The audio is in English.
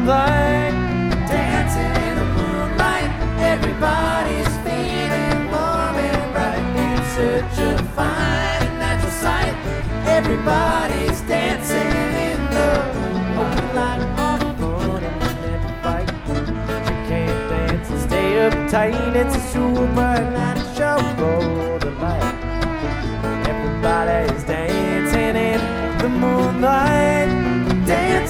moonlight. Dancing in the moonlight, everybody's feeling warm and bright. In such a fine and natural sight, everybody's dancing in the Open light on the moon and never fight. You can't dance and stay uptight. It's a super night.